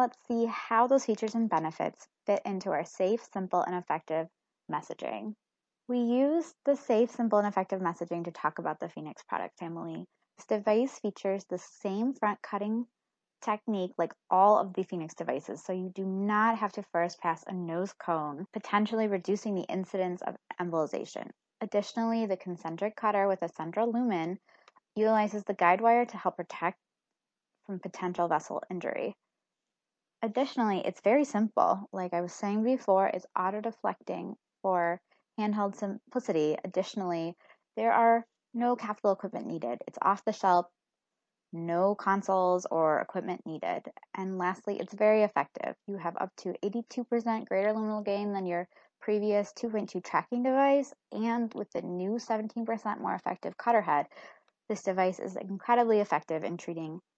let's see how those features and benefits fit into our safe, simple, and effective messaging. We use the safe, simple, and effective messaging to talk about the Phoenix product family. This device features the same front cutting technique like all of the Phoenix devices, so you do not have to first pass a nose cone, potentially reducing the incidence of embolization. Additionally, the concentric cutter with a central lumen utilizes the guide wire to help protect from potential vessel injury. Additionally, it's very simple. Like I was saying before, it's auto-deflecting for handheld simplicity. Additionally, there are no capital equipment needed. It's off the shelf, no consoles or equipment needed. And lastly, it's very effective. You have up to 82% greater luminal gain than your previous 2.2 tracking device, and with the new 17% more effective cutter head, this device is incredibly effective in treating